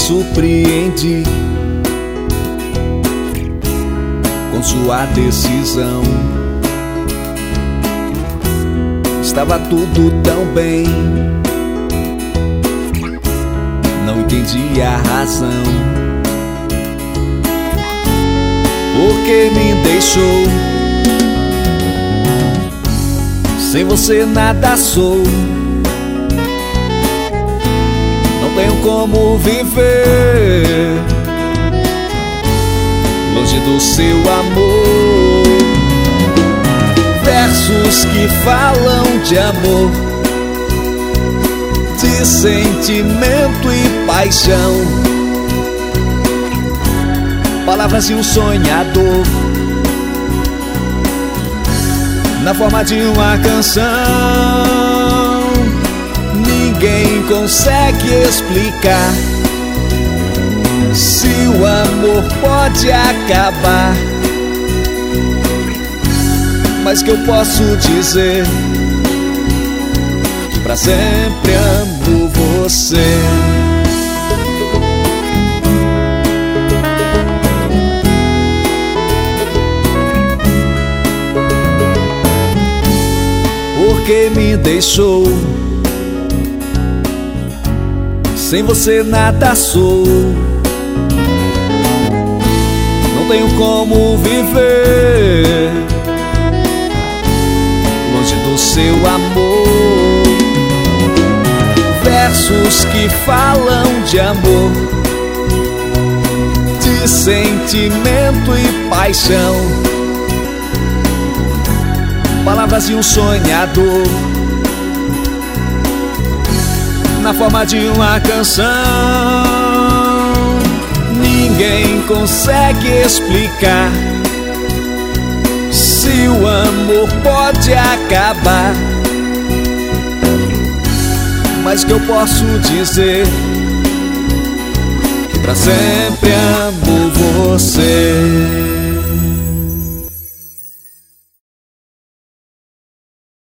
surpreende com sua decisão. Estava tudo tão bem, não entendi a razão. Porque me deixou, sem você nada sou. Não tenho como viver longe do seu amor. Versos que falam de amor, de sentimento e paixão, palavras de um sonhador na forma de uma canção. Ninguém consegue explicar se o amor pode acabar, mas que eu posso dizer que pra sempre amo você. Porque me deixou, sem você nada sou. Não tenho como viver longe do seu amor. Versos que falam de amor, de sentimento e paixão, palavras de um sonhador na forma de uma canção. Ninguém consegue explicar se o amor pode acabar, mas que eu posso dizer que pra sempre amo você.